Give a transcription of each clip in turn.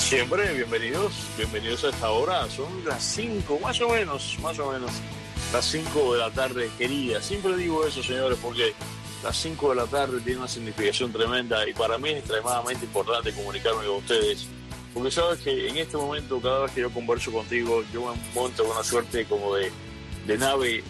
Siempre, bienvenidos a esta hora. Son las 5, más o menos, las 5 de la tarde, querida. Siempre digo eso, señores, porque las 5 de la tarde tiene una significación tremenda y para mí es extremadamente importante comunicarme con ustedes. Porque sabes que en este momento, cada vez que yo converso contigo, yo me monto con una suerte como de nave,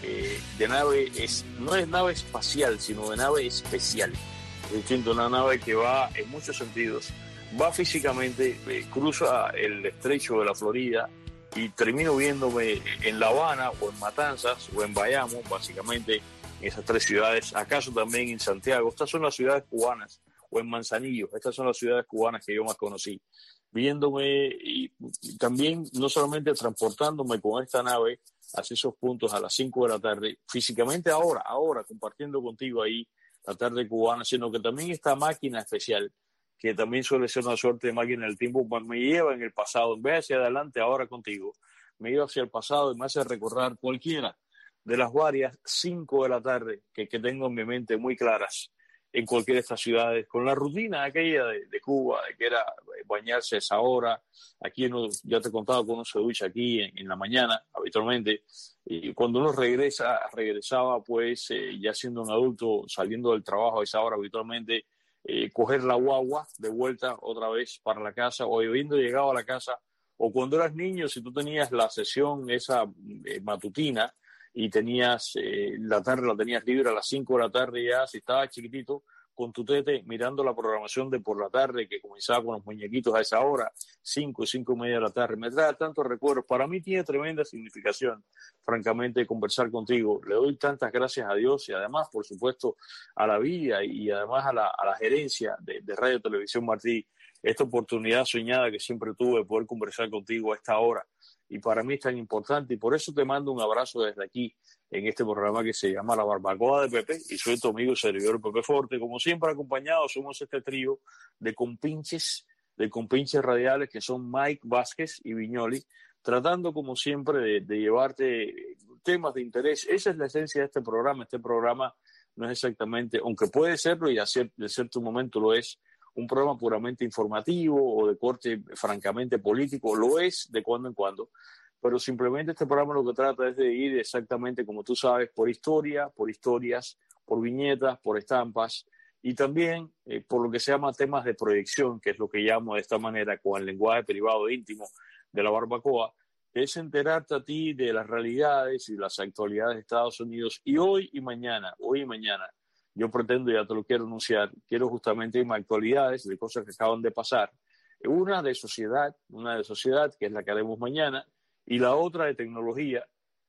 no es nave espacial, sino de nave especial. Es distinto, una nave que va en muchos sentidos. Va físicamente, cruza el estrecho de la Florida y termino viéndome en La Habana o en Matanzas o en Bayamo, básicamente en esas tres ciudades, acaso también en Santiago. Estas son las ciudades cubanas, o en Manzanillo, estas son las ciudades cubanas que yo más conocí. Viéndome y también no solamente transportándome con esta nave hacia esos puntos a las 5 de la tarde, físicamente ahora, compartiendo contigo ahí la tarde cubana, sino que también esta máquina especial, que también suele ser una suerte de máquina del tiempo, me lleva en el pasado, en vez hacia adelante ahora contigo, me lleva hacia el pasado y me hace recordar cualquiera de las varias 5 de la tarde que tengo en mi mente muy claras en cualquiera de estas ciudades, con la rutina aquella de Cuba, de que era bañarse a esa hora. Aquí ya te he contado que uno se ducha aquí en la mañana habitualmente, y cuando uno regresaba pues ya siendo un adulto, saliendo del trabajo a esa hora habitualmente, coger la guagua de vuelta otra vez para la casa, o habiendo llegado a la casa, o cuando eras niño, si tú tenías la sesión esa matutina y tenías la tarde la tenías libre a las 5 de la tarde, ya si estabas chiquitito con tu tete mirando la programación de por la tarde que comenzaba con los muñequitos a esa hora, 5:30 de la tarde, me trae tantos recuerdos. Para mí tiene tremenda significación, francamente, conversar contigo. Le doy tantas gracias a Dios y además, por supuesto, a la vida y además a la gerencia de Radio Televisión Martí, esta oportunidad soñada que siempre tuve de poder conversar contigo a esta hora. Y para mí es tan importante, y por eso te mando un abrazo desde aquí, en este programa que se llama La Barbacoa de Pepe, y soy tu amigo y servidor Pepe Forte. Como siempre acompañados, somos este trío de compinches radiales que son Mike Vázquez y Viñoli, tratando como siempre de llevarte temas de interés. Esa es la esencia de este programa. Este programa no es exactamente, aunque puede serlo y de cierto momento lo es, un programa puramente informativo o de corte francamente político, lo es de cuando en cuando, pero simplemente este programa lo que trata es de ir exactamente, como tú sabes, por historia, por historias, por viñetas, por estampas y también por lo que se llama temas de proyección, que es lo que llamo de esta manera con el lenguaje privado e íntimo de la barbacoa, que es enterarte a ti de las realidades y las actualidades de Estados Unidos y hoy y mañana. Yo pretendo, ya te lo quiero anunciar, quiero justamente irme a actualidades de cosas que acaban de pasar. Una de sociedad, que es la que haremos mañana, y la otra de tecnología.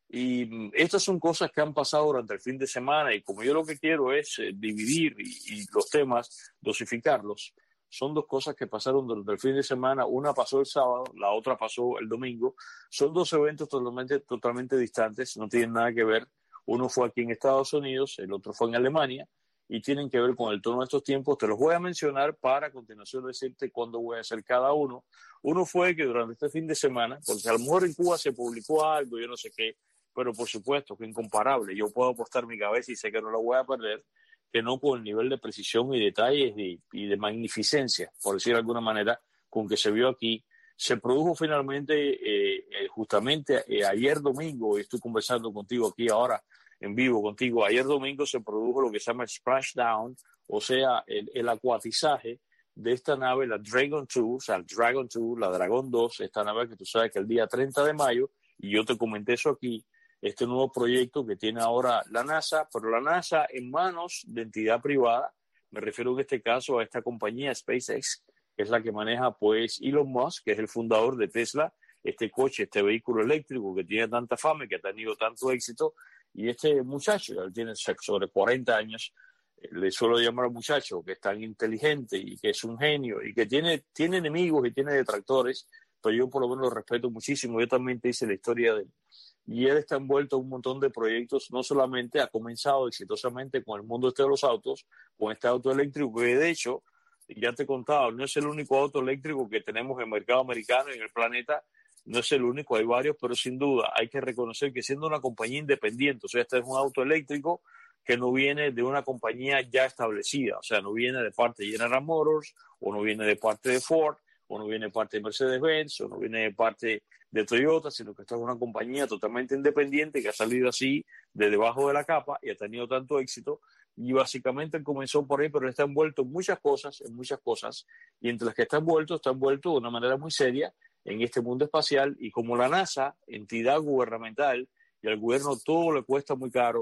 Y estas son cosas que han pasado durante el fin de semana, y como yo lo que quiero es dividir y los temas, dosificarlos, son dos cosas que pasaron durante el fin de semana. Una pasó el sábado, la otra pasó el domingo. Son dos eventos totalmente distantes, no tienen nada que ver. Uno fue aquí en Estados Unidos, el otro fue en Alemania, y tienen que ver con el tono de estos tiempos. Te los voy a mencionar para a continuación decirte cuándo voy a hacer cada uno. Uno fue que durante este fin de semana, porque a lo mejor en Cuba se publicó algo, yo no sé qué, pero por supuesto que incomparable. Yo puedo apostar mi cabeza y sé que no lo voy a perder, que no con el nivel de precisión y detalles y de magnificencia, por decir de alguna manera, con que se vio aquí. Se produjo finalmente, justamente ayer domingo, y estoy conversando contigo aquí ahora, en vivo contigo, ayer domingo se produjo lo que se llama el splashdown, o sea, el acuatizaje de esta nave, la Dragon 2, o sea, el Dragon 2, la Dragon 2, esta nave que tú sabes que el día 30 de mayo, y yo te comenté eso aquí, este nuevo proyecto que tiene ahora la NASA, pero la NASA en manos de entidad privada, me refiero en este caso a esta compañía SpaceX, que es la que maneja pues Elon Musk, que es el fundador de Tesla, este coche, este vehículo eléctrico que tiene tanta fama y que ha tenido tanto éxito. Y este muchacho, él tiene sobre 40 años, le suelo llamar al muchacho, que es tan inteligente y que es un genio y que tiene enemigos y tiene detractores, pero yo por lo menos lo respeto muchísimo. Yo también te hice la historia de él. Y él está envuelto en un montón de proyectos, no solamente ha comenzado exitosamente con el mundo de los autos, con este auto eléctrico, que de hecho, ya te he contado, no es el único auto eléctrico que tenemos en el mercado americano y en el planeta. No es el único, hay varios, pero sin duda hay que reconocer que siendo una compañía independiente, o sea, este es un auto eléctrico que no viene de una compañía ya establecida, o sea, no viene de parte de General Motors o no viene de parte de Ford o no viene de parte de Mercedes-Benz, o no viene de parte de Toyota, sino que esta es una compañía totalmente independiente que ha salido así de debajo de la capa y ha tenido tanto éxito. Y básicamente comenzó por ahí, pero está envuelto en muchas cosas, y entre las que está envuelto de una manera muy seria en este mundo espacial. Y como la NASA, entidad gubernamental, y al gobierno todo le cuesta muy caro,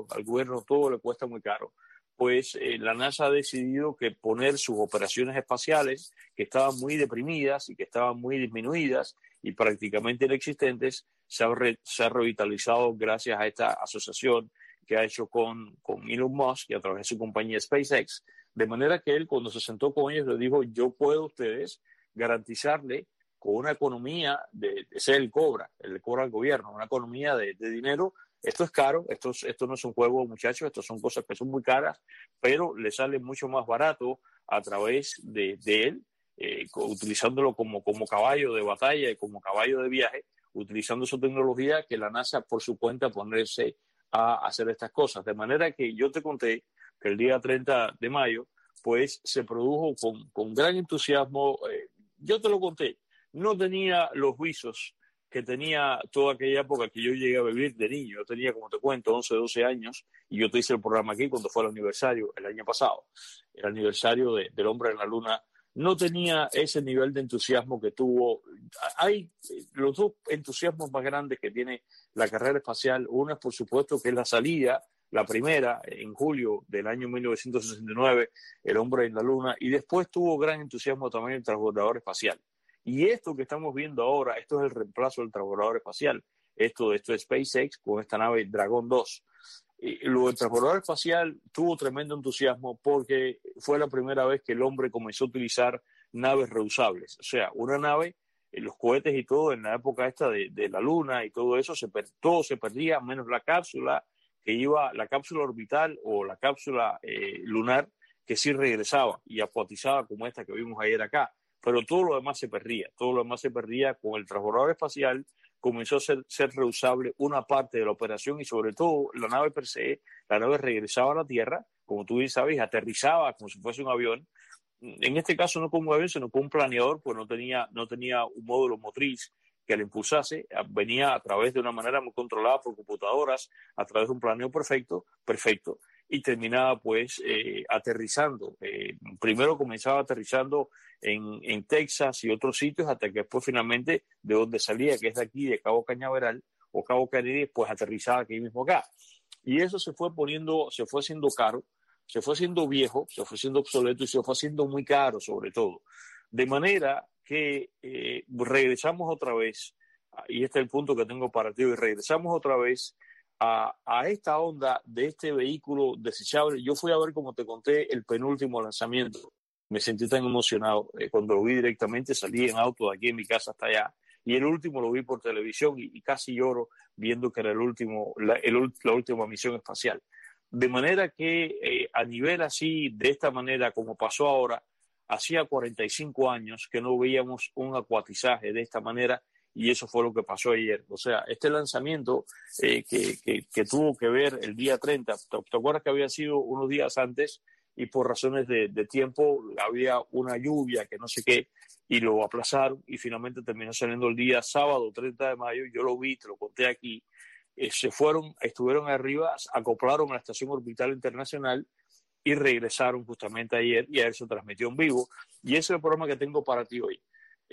pues la NASA ha decidido que poner sus operaciones espaciales, que estaban muy deprimidas y que estaban muy disminuidas y prácticamente inexistentes, se ha revitalizado gracias a esta asociación que ha hecho con Elon Musk y a través de su compañía SpaceX. De manera que él, cuando se sentó con ellos, le dijo: yo puedo a ustedes garantizarle con una economía ese es el cobra al gobierno, una economía de dinero. Esto es caro, esto no es un juego, muchachos, esto son cosas que son muy caras, pero le sale mucho más barato a través de él, utilizándolo como caballo de batalla y como caballo de viaje, utilizando su tecnología, que la NASA por su cuenta ponerse a hacer estas cosas. De manera que yo te conté que el día 30 de mayo, pues se produjo con gran entusiasmo. Yo te lo conté, no tenía los visos que tenía toda aquella época que yo llegué a vivir de niño. Yo tenía, como te cuento, 11, 12 años, y yo te hice el programa aquí cuando fue el aniversario, el año pasado, el aniversario del hombre en la luna. No tenía ese nivel de entusiasmo que tuvo. Hay los dos entusiasmos más grandes que tiene la carrera espacial. Uno es, por supuesto, que es la salida, la primera, en julio del año 1969, el hombre en la luna, y después tuvo gran entusiasmo también el transbordador espacial. Y esto que estamos viendo ahora, esto es el reemplazo del transbordador espacial. Esto es SpaceX con esta nave Dragon 2. Lo del transbordador espacial tuvo tremendo entusiasmo porque fue la primera vez que el hombre comenzó a utilizar naves reusables. O sea, una nave, los cohetes y todo, en la época esta de la Luna y todo eso, todo se perdía, menos la cápsula la cápsula orbital o la cápsula lunar, que sí regresaba y acuatizaba como esta que vimos ayer acá. Pero todo lo demás se perdía. Con el transbordador espacial comenzó a ser reusable una parte de la operación, y sobre todo la nave per se, la nave regresaba a la Tierra, como tú bien sabes, aterrizaba como si fuese un avión. En este caso no como un avión, sino con un planeador, pues no tenía un módulo motriz que le impulsase, venía a través de una manera muy controlada por computadoras, a través de un planeo perfecto, y terminaba pues aterrizando. Primero comenzaba aterrizando en Texas y otros sitios, hasta que después finalmente, de donde salía, que es de aquí, de Cabo Cañaveral o Cabo Caribe, pues aterrizaba aquí mismo acá. Y eso se fue haciendo caro, se fue haciendo viejo, se fue haciendo obsoleto y se fue haciendo muy caro, sobre todo. De manera que regresamos otra vez, y este es el punto que tengo para ti, y regresamos otra vez a esta onda de este vehículo desechable. Yo fui a ver, como te conté, el penúltimo lanzamiento. Me sentí tan emocionado cuando lo vi directamente. Salí en auto de aquí en mi casa hasta allá, y el último lo vi por televisión y casi lloro viendo que era la última misión espacial. De manera que a nivel así, de esta manera como pasó ahora, hacía 45 años que no veíamos un acuatizaje de esta manera, y eso fue lo que pasó ayer. O sea, este lanzamiento que tuvo que ver el día 30, ¿te acuerdas que había sido unos días antes y por razones de tiempo había una lluvia que no sé qué, y lo aplazaron y finalmente terminó saliendo el día sábado 30 de mayo? Yo lo vi, te lo conté aquí. Estuvieron arriba, acoplaron a la Estación Orbital Internacional y regresaron justamente ayer, y ayer se transmitió en vivo, y ese es el programa que tengo para ti hoy.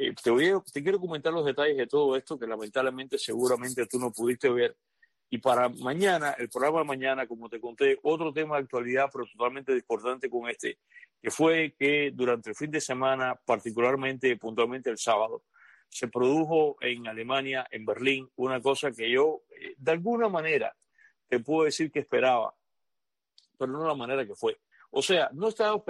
Te quiero comentar los detalles de todo esto que lamentablemente seguramente tú no pudiste ver, y para mañana, el programa de mañana, como te conté, otro tema de actualidad pero totalmente discordante con este, que fue que durante el fin de semana, particularmente, puntualmente el sábado, se produjo en Alemania, en Berlín, una cosa que yo, de alguna manera, te puedo decir que esperaba, pero no la manera que fue. O sea, no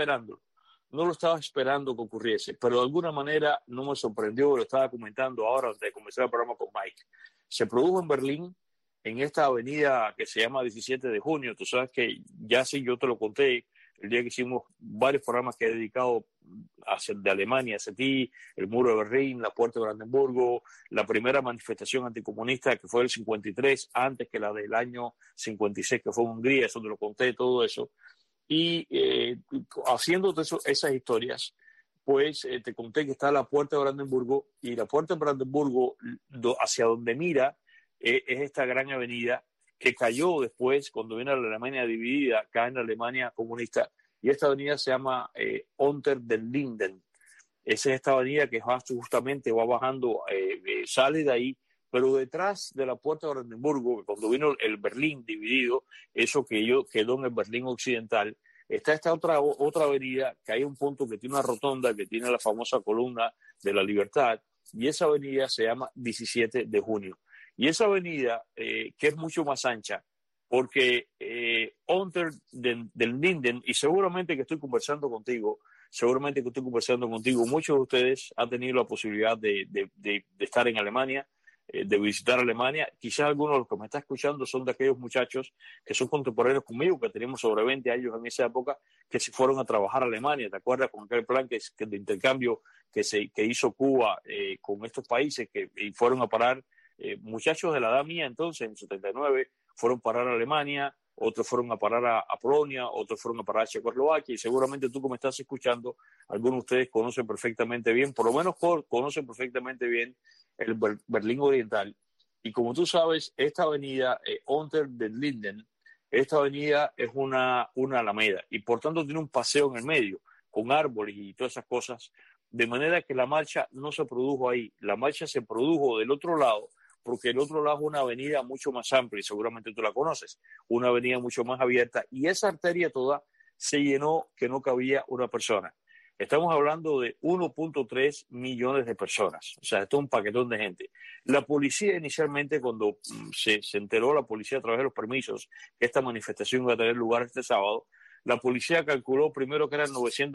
lo estaba esperando que ocurriese, pero de alguna manera no me sorprendió. Lo estaba comentando ahora antes de comenzar el programa con Mike. Se produjo en Berlín, en esta avenida que se llama 17 de junio. Tú sabes que ya sí, yo te lo conté el día que hicimos varios programas que he dedicado de Alemania hacia ti, el muro de Berlín, la puerta de Brandenburgo, la primera manifestación anticomunista que fue el 53, antes que la del año 56 que fue en Hungría. Eso te lo conté, todo eso. Y haciendo esas historias, pues te conté que está la Puerta de Brandenburgo, y la Puerta de Brandenburgo, hacia donde mira, es esta gran avenida que cayó después, cuando viene la Alemania dividida, cae en la Alemania comunista, y esta avenida se llama Unter den Linden. Esa es esta avenida que justamente va bajando, sale de ahí, pero detrás de la Puerta de Brandenburgo, cuando vino el Berlín dividido, eso que quedó en el Berlín occidental, está esta otra avenida, que hay un punto que tiene una rotonda, que tiene la famosa columna de la Libertad, y esa avenida se llama 17 de junio. Y esa avenida, que es mucho más ancha, porque Unter den Linden, y seguramente que estoy conversando contigo, muchos de ustedes han tenido la posibilidad de estar en Alemania, de visitar Alemania. Quizás algunos de los que me están escuchando son de aquellos muchachos que son contemporáneos conmigo, que teníamos sobre 20 años en esa época, que se fueron a trabajar a Alemania. ¿Te acuerdas con aquel plan de intercambio que hizo Cuba con estos países, y fueron a parar muchachos de la edad mía entonces, en 79, fueron a parar a Alemania, otros fueron a parar a Polonia, otros fueron a parar a Checoslovaquia, y seguramente tú que me estás escuchando, algunos de ustedes conocen perfectamente bien, por lo menos conocen perfectamente bien el Berlín Oriental. Y como tú sabes, esta avenida, Unter den Linden, esta avenida es una alameda, y por tanto tiene un paseo en el medio, con árboles y todas esas cosas, de manera que la marcha no se produjo ahí, la marcha se produjo del otro lado, porque el otro lado es una avenida mucho más amplia, y seguramente tú la conoces, una avenida mucho más abierta, y esa arteria toda se llenó que no cabía una persona. Estamos hablando de 1.3 millones de personas, o sea, esto es un paquetón de gente. La policía inicialmente, cuando se enteró la policía a través de los permisos que esta manifestación iba a tener lugar este sábado, la policía calculó primero que eran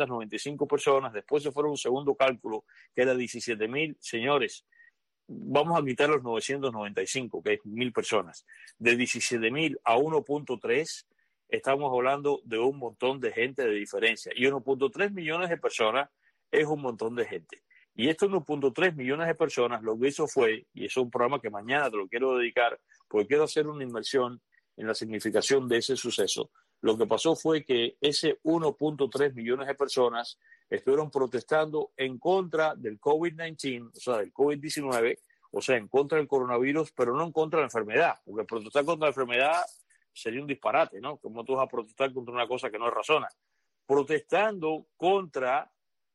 995 personas, después se fueron un segundo cálculo que era 17.000, señores. Vamos a quitar los 995, que es 1.000 personas. De 17.000 a 1.3, estamos hablando de un montón de gente de diferencia. Y 1.3 millones de personas es un montón de gente. Y estos 1.3 millones de personas lo que hizo fue, y eso es un programa que mañana te lo quiero dedicar, porque quiero hacer una inmersión en la significación de ese suceso. Lo que pasó fue que ese 1.3 millones de personas estuvieron protestando en contra del COVID-19, o sea, del COVID-19, o sea, en contra del coronavirus, pero no en contra de la enfermedad, porque protestar contra la enfermedad sería un disparate, ¿no? Como tú vas a protestar contra una cosa que no es razona. Protestando contra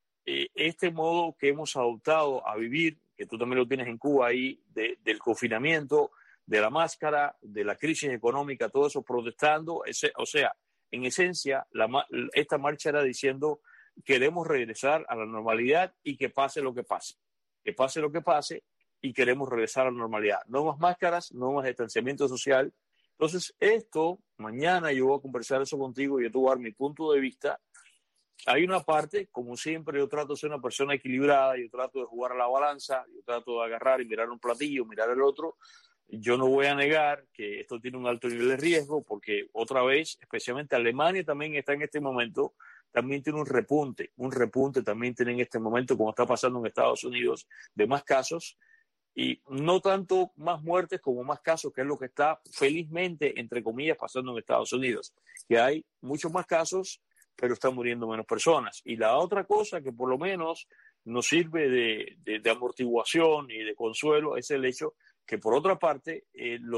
este modo que hemos adoptado a vivir, que tú también lo tienes en Cuba ahí, del confinamiento, de la máscara, de la crisis económica, todo eso protestando. O sea, en esencia, esta marcha era diciendo: queremos regresar a la normalidad y que pase lo que pase. Que pase lo que pase y queremos regresar a la normalidad. No más máscaras, no más distanciamiento social. Entonces, mañana yo voy a conversar eso contigo y yo te voy a dar mi punto de vista. Hay una parte, como siempre, yo trato de ser una persona equilibrada, yo trato de jugar a la balanza, yo trato de agarrar y mirar un platillo, mirar el otro. Yo no voy a negar que esto tiene un alto nivel de riesgo, porque otra vez, especialmente Alemania también está en este momento, también tiene un repunte también tiene en este momento, como está pasando en Estados Unidos, de más casos, y no tanto más muertes como más casos, que es lo que está felizmente, entre comillas, pasando en Estados Unidos, que hay muchos más casos, pero están muriendo menos personas. Y la otra cosa que por lo menos nos sirve de amortiguación y de consuelo es el hecho que, por otra parte,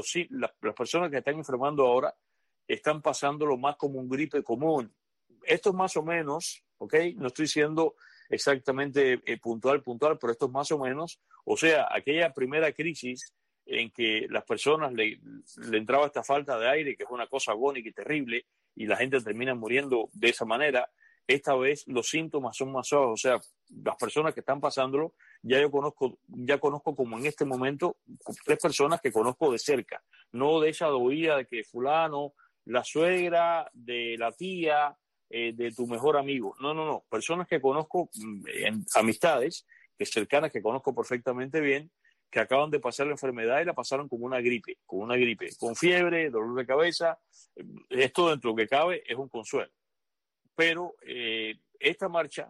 las personas que están enfermando ahora están pasándolo más como un gripe común. Esto es más o menos, ¿ok? No estoy siendo exactamente puntual, pero esto es más o menos, o sea, aquella primera crisis en que las personas le entraba esta falta de aire, que es una cosa agónica y terrible, y la gente termina muriendo de esa manera. Esta vez los síntomas son más suaves, o sea, las personas que están pasándolo, ya conozco como en este momento 3 personas que conozco de cerca, no de esa oída de que fulano, la suegra, de la tía, de tu mejor amigo. No, personas que conozco, amistades que cercanas, que conozco perfectamente bien, que acaban de pasar la enfermedad y la pasaron como una gripe, con fiebre, dolor de cabeza. Esto, dentro de lo que cabe, es un consuelo. Pero esta marcha,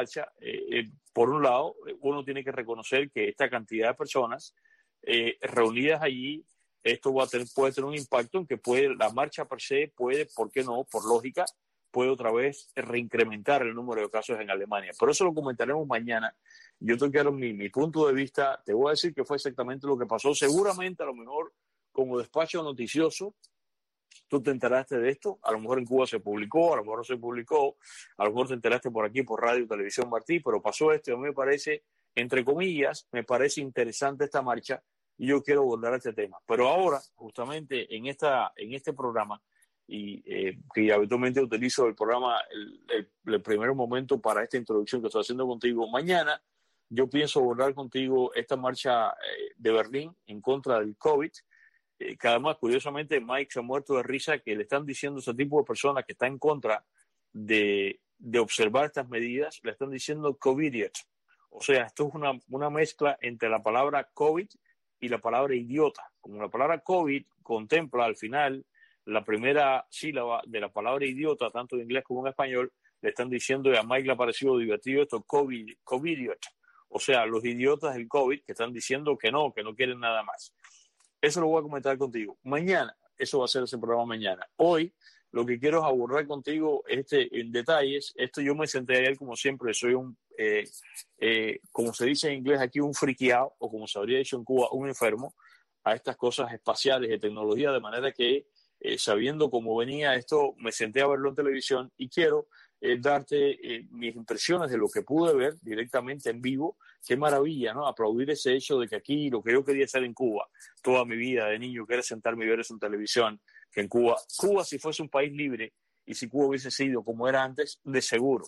por un lado, uno tiene que reconocer que esta cantidad de personas reunidas allí, esto puede tener un impacto en que la marcha per se puede, ¿por qué no? Por lógica, puede otra vez reincrementar el número de casos en Alemania. Pero eso lo comentaremos mañana. Yo te quiero mi punto de vista. Te voy a decir que fue exactamente lo que pasó. Seguramente, a lo mejor, como despacho noticioso, tú te enteraste de esto. A lo mejor en Cuba se publicó, a lo mejor no se publicó, a lo mejor te enteraste por aquí, por Radio y Televisión Martí, pero pasó esto y a mí me parece, entre comillas, me parece interesante esta marcha y yo quiero abordar este tema. Pero ahora, justamente en este programa, y que habitualmente utilizo el programa, el primer momento para esta introducción que estoy haciendo contigo, mañana yo pienso abordar contigo esta marcha de Berlín en contra del COVID, que además, curiosamente, Mike se ha muerto de risa que le están diciendo a ese tipo de personas que están en contra de observar estas medidas, le están diciendo COVIDiot. O sea, esto es una mezcla entre la palabra COVID y la palabra idiota. Como la palabra COVID contempla al final la primera sílaba de la palabra idiota, tanto en inglés como en español, le están diciendo, y a Mike le ha parecido divertido esto, COVIDiot. O sea, los idiotas del COVID que están diciendo que no quieren nada más. Eso lo voy a comentar contigo. Mañana, eso va a ser ese programa mañana. Hoy, lo que quiero es abordar contigo en detalles. Esto yo me senté ayer, como siempre, soy como se dice en inglés aquí, un friqueado, o como se habría dicho en Cuba, un enfermo, a estas cosas espaciales de tecnología, de manera que, sabiendo cómo venía esto, me senté a verlo en televisión y quiero darte mis impresiones de lo que pude ver directamente en vivo. Qué maravilla, ¿no? Aplaudir ese hecho de que aquí lo que yo quería hacer en Cuba toda mi vida de niño, que era sentarme y ver eso en televisión, que en Cuba si fuese un país libre y si Cuba hubiese sido como era antes, de seguro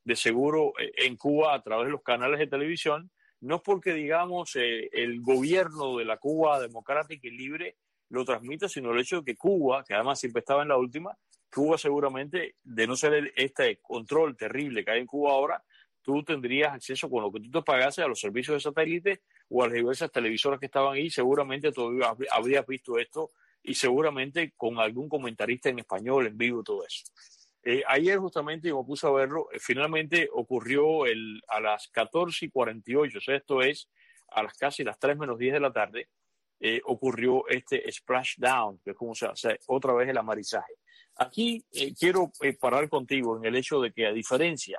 en Cuba a través de los canales de televisión, no es porque digamos el gobierno de la Cuba democrática y libre lo transmita, sino el hecho de que Cuba, que además siempre estaba en la última, Cuba seguramente, de no ser este control terrible que hay en Cuba ahora, tú tendrías acceso con lo que tú te pagases a los servicios de satélite o a las diversas televisoras que estaban ahí. Seguramente todavía habrías visto esto y seguramente con algún comentarista en español, en vivo, todo eso. Ayer justamente yo me puse a verlo, finalmente ocurrió a las 14:48, o sea, esto es a casi las 3 menos 10 de la tarde, ocurrió este splashdown, que es como se hace otra vez el amarizaje. Aquí quiero parar contigo en el hecho de que a diferencia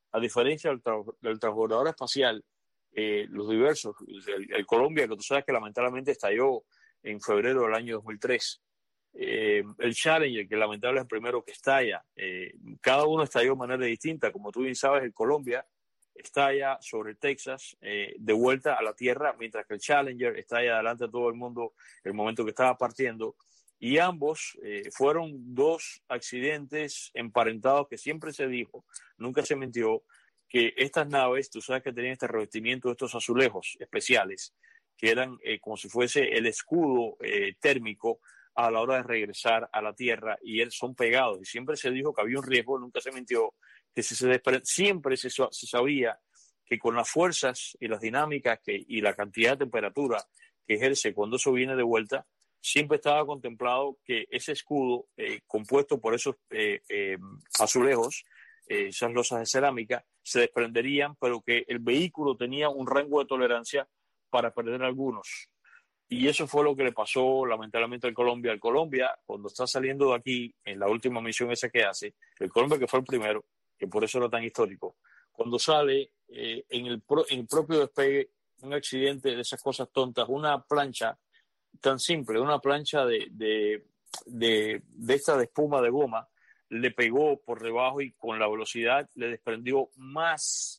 del transbordador espacial, los diversos, el Colombia, que tú sabes que lamentablemente estalló en febrero del año 2003, el Challenger, que lamentablemente es el primero que estalla, cada uno estalló de manera distinta. Como tú bien sabes, el Colombia estalla sobre Texas, de vuelta a la Tierra, mientras que el Challenger estalla adelante a todo el mundo el momento que estaba partiendo. Y ambos fueron dos accidentes emparentados que siempre se dijo, nunca se mintió, que estas naves, tú sabes que tenían este revestimiento, estos azulejos especiales, que eran como si fuese el escudo térmico a la hora de regresar a la Tierra, y son pegados. Y siempre se dijo que había un riesgo, nunca se mintió, que siempre se sabía que con las fuerzas y las dinámicas y la cantidad de temperatura que ejerce cuando eso viene de vuelta, siempre estaba contemplado que ese escudo compuesto por esos azulejos, esas losas de cerámica, se desprenderían, pero que el vehículo tenía un rango de tolerancia para perder algunos. Y eso fue lo que le pasó lamentablemente al Colombia. Al Colombia, cuando está saliendo de aquí, en la última misión esa que hace, el Colombia que fue el primero, que por eso era tan histórico, cuando sale en el propio despegue, un accidente de esas cosas tontas, una plancha tan simple, una plancha de esta de espuma de goma, le pegó por debajo y con la velocidad le desprendió más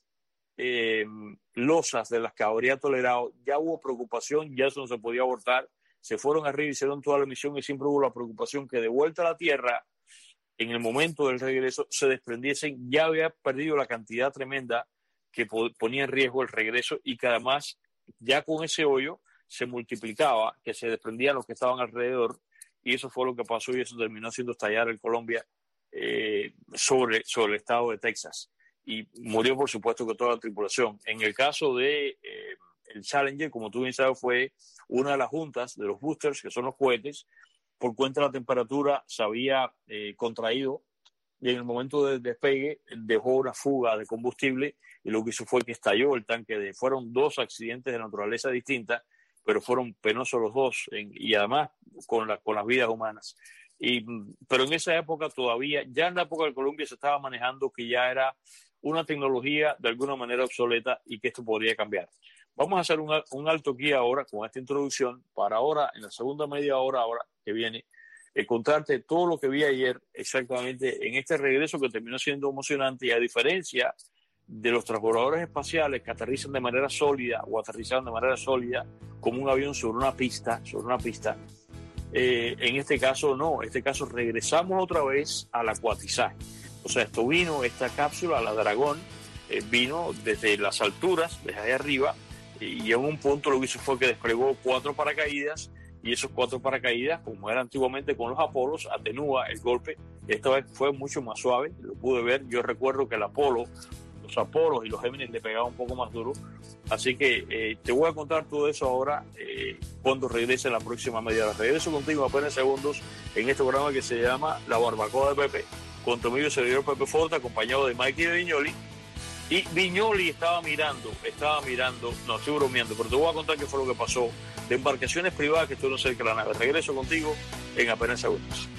losas de las que habría tolerado. Ya hubo preocupación, ya eso no se podía abortar, se fueron arriba, hicieron toda la misión y siempre hubo la preocupación que de vuelta a la Tierra, en el momento del regreso, se desprendiesen. Ya había perdido la cantidad tremenda que ponía en riesgo el regreso y que además ya con ese hoyo se multiplicaba, que se desprendían los que estaban alrededor, y eso fue lo que pasó y eso terminó haciendo estallar el Colombia sobre el estado de Texas. Y murió, por supuesto, que toda la tripulación. En el caso de el Challenger, como tú bien sabes, fue una de las juntas de los boosters, que son los cohetes. Por cuenta de la temperatura se había contraído y en el momento del despegue dejó una fuga de combustible y lo que hizo fue que estalló el tanque. Fueron dos accidentes de naturaleza distinta, pero fueron penosos los dos y además con las vidas humanas. Pero en esa época todavía, ya en la época de Columbia se estaba manejando que ya era una tecnología de alguna manera obsoleta y que esto podría cambiar. Vamos a hacer un alto aquí ahora con esta introducción para ahora, en la segunda media hora ahora que viene, contarte todo lo que vi ayer exactamente en este regreso que terminó siendo emocionante y a diferencia de los transbordadores espaciales que aterrizan de manera sólida o aterrizaron de manera sólida como un avión sobre una pista, en este caso no, en este caso regresamos otra vez al acuatizaje. O sea, esta cápsula, la Dragón, vino desde las alturas, desde ahí arriba, y en un punto lo que hizo fue que desplegó 4 paracaídas, y esos 4 paracaídas, como era antiguamente con los Apolos, atenúa el golpe. Esta vez fue mucho más suave, lo pude ver. Yo recuerdo que los Apolos y los Géminis le pegaban un poco más duro. Así que te voy a contar todo eso ahora cuando regrese en la próxima media hora. Regreso contigo apenas segundos en este programa que se llama La Barbacoa de Pepe, con tu amigo servidor Pepe Forte, acompañado de Mikey Viñoli. Y Viñoli estaba mirando, no estoy bromeando, pero te voy a contar qué fue lo que pasó de embarcaciones privadas que estuvieron cerca de la nave. Regreso contigo en apenas segundos.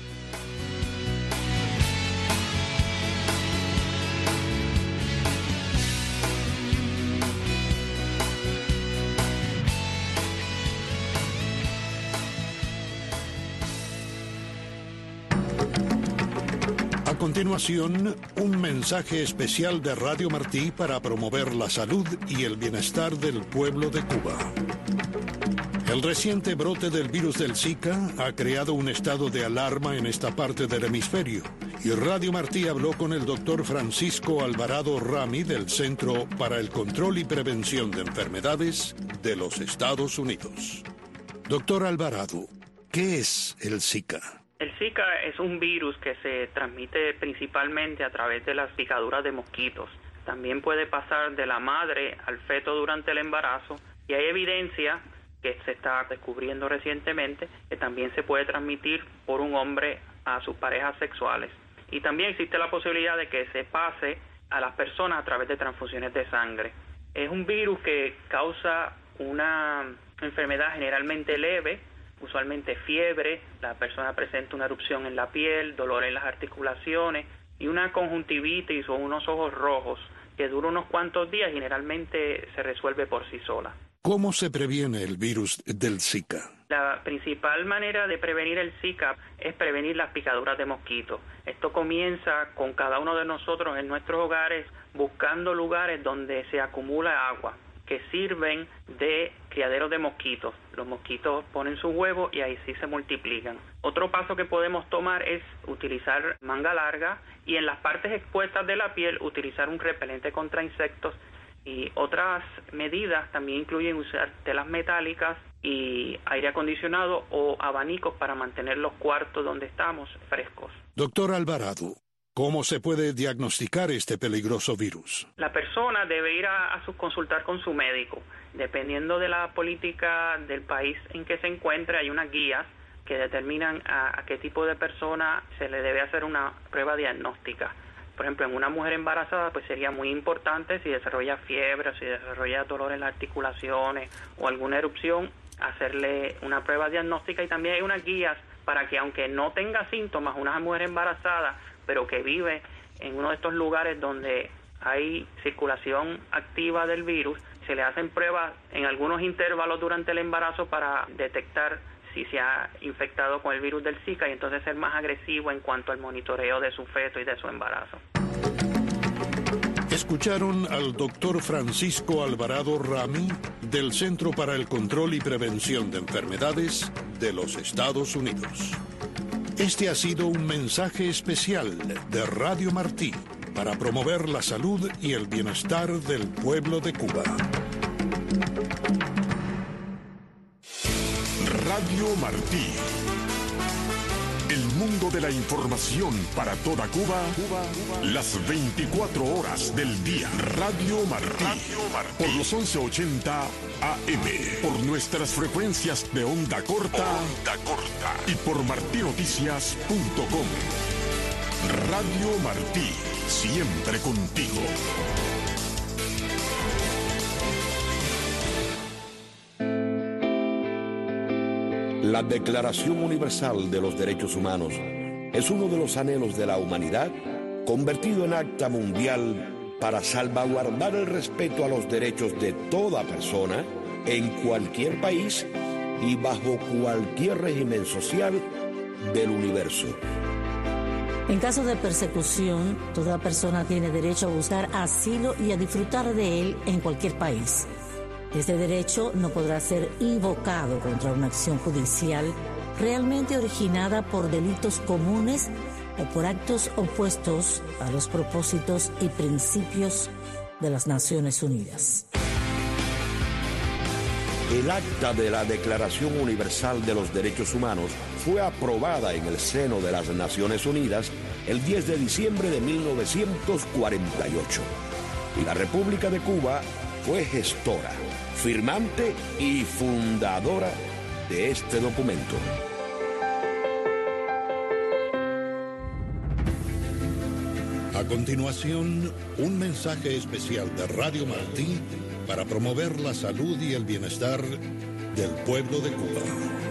A continuación, un mensaje especial de Radio Martí para promover la salud y el bienestar del pueblo de Cuba. El reciente brote del virus del Zika ha creado un estado de alarma en esta parte del hemisferio, y Radio Martí habló con el doctor Francisco Alvarado Rami del Centro para el Control y Prevención de Enfermedades de los Estados Unidos. Doctor Alvarado, ¿qué es el Zika? El Zika es un virus que se transmite principalmente a través de las picaduras de mosquitos. También puede pasar de la madre al feto durante el embarazo y hay evidencia que se está descubriendo recientemente que también se puede transmitir por un hombre a sus parejas sexuales. Y también existe la posibilidad de que se pase a las personas a través de transfusiones de sangre. Es un virus que causa una enfermedad generalmente leve, usualmente fiebre, la persona presenta una erupción en la piel, dolor en las articulaciones y una conjuntivitis o unos ojos rojos que dura unos cuantos días y generalmente se resuelve por sí sola. ¿Cómo se previene el virus del Zika? La principal manera de prevenir el Zika es prevenir las picaduras de mosquitos. Esto comienza con cada uno de nosotros en nuestros hogares buscando lugares donde se acumula agua, que sirven de criaderos de mosquitos. Los mosquitos ponen sus huevos y ahí sí se multiplican. Otro paso que podemos tomar es utilizar manga larga y en las partes expuestas de la piel utilizar un repelente contra insectos. Y otras medidas también incluyen usar telas metálicas y aire acondicionado o abanicos para mantener los cuartos donde estamos frescos. Doctor Alvarado, ¿cómo se puede diagnosticar este peligroso virus? La persona debe ir a consultar con su médico. Dependiendo de la política del país en que se encuentre, hay unas guías que determinan a qué tipo de persona se le debe hacer una prueba diagnóstica. Por ejemplo, en una mujer embarazada, pues sería muy importante si desarrolla fiebre o si desarrolla dolor en las articulaciones o alguna erupción, hacerle una prueba diagnóstica. Y también hay unas guías para que, aunque no tenga síntomas, una mujer embarazada, pero que vive en uno de estos lugares donde hay circulación activa del virus, se le hacen pruebas en algunos intervalos durante el embarazo para detectar si se ha infectado con el virus del Zika y entonces ser más agresivo en cuanto al monitoreo de su feto y de su embarazo. Escucharon al doctor Francisco Alvarado Rami del Centro para el Control y Prevención de Enfermedades de los Estados Unidos. Este ha sido un mensaje especial de Radio Martí para promover la salud y el bienestar del pueblo de Cuba. Radio Martí. El mundo de la información para toda Cuba, las 24 horas del día. Radio Martí. Por los 1180 AM. Por nuestras frecuencias de onda corta. Y por martinoticias.com. Radio Martí. Siempre contigo. La Declaración Universal de los Derechos Humanos es uno de los anhelos de la humanidad convertido en acta mundial para salvaguardar el respeto a los derechos de toda persona en cualquier país y bajo cualquier régimen social del universo. En caso de persecución, toda persona tiene derecho a buscar asilo y a disfrutar de él en cualquier país. Este derecho no podrá ser invocado contra una acción judicial realmente originada por delitos comunes o por actos opuestos a los propósitos y principios de las Naciones Unidas. El acta de la Declaración Universal de los Derechos Humanos fue aprobada en el seno de las Naciones Unidas el 10 de diciembre de 1948. Y la República de Cuba fue gestora, firmante y fundadora de este documento. A continuación, un mensaje especial de Radio Martí para promover la salud y el bienestar del pueblo de Cuba.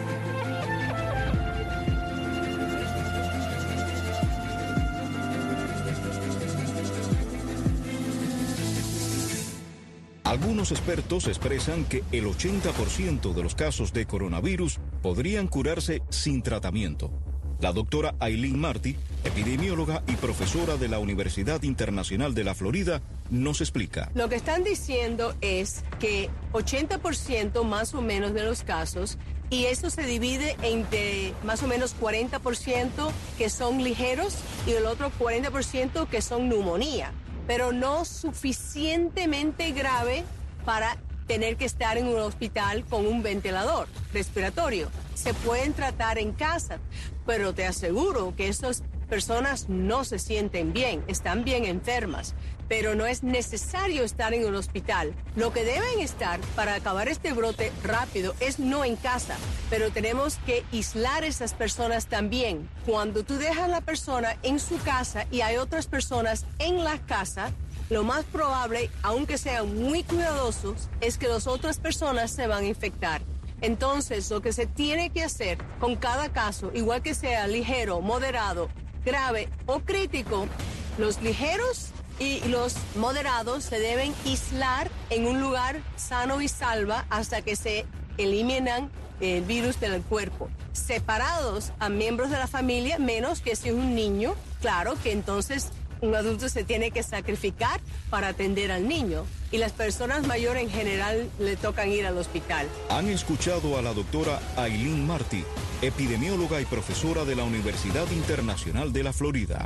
Algunos expertos expresan que el 80% de los casos de coronavirus podrían curarse sin tratamiento. La doctora Aileen Martí, epidemióloga y profesora de la Universidad Internacional de la Florida, nos explica. Lo que están diciendo es que 80% más o menos de los casos, y eso se divide entre más o menos 40% que son ligeros y el otro 40% que son neumonía, pero no suficientemente grave para tener que estar en un hospital con un ventilador respiratorio. Se pueden tratar en casa, pero te aseguro que estas personas no se sienten bien, están bien enfermas, pero no es necesario estar en un hospital. Lo que deben estar para acabar este brote rápido es no en casa, pero tenemos que aislar a esas personas también. Cuando tú dejas a la persona en su casa y hay otras personas en la casa, lo más probable, aunque sean muy cuidadosos, es que las otras personas se van a infectar. Entonces, lo que se tiene que hacer con cada caso, igual que sea ligero, moderado, grave o crítico, los ligeros y los moderados se deben aislar en un lugar sano y salva hasta que se eliminan el virus del cuerpo. Separados a miembros de la familia, menos que si es un niño, claro que entonces un adulto se tiene que sacrificar para atender al niño y las personas mayores en general le tocan ir al hospital. Han escuchado a la doctora Aileen Martí, epidemióloga y profesora de la Universidad Internacional de la Florida.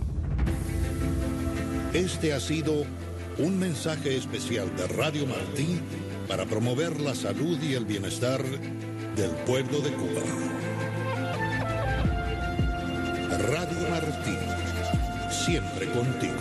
Este ha sido un mensaje especial de Radio Martí para promover la salud y el bienestar del pueblo de Cuba. Radio Martí, siempre contigo.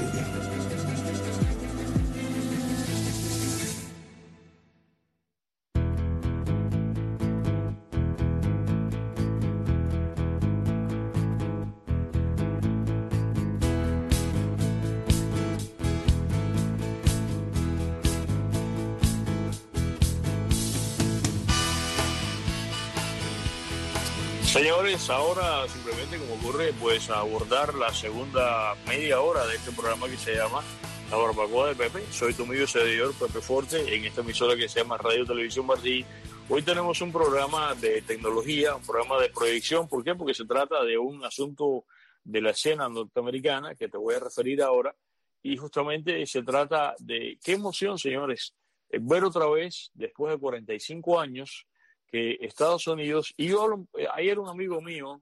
Señores, ahora simplemente como ocurre, pues abordar la segunda media hora de este programa que se llama La Barbacoa de Pepe. Soy tu amigo servidor Pepe Forte en esta emisora que se llama Radio Televisión Martí. Hoy tenemos un programa de tecnología, un programa de proyección. ¿Por qué? Porque se trata de un asunto de la escena norteamericana que te voy a referir ahora. Y justamente se trata de qué emoción, señores, ver otra vez, después de 45 años, que Estados Unidos, y yo ayer un amigo mío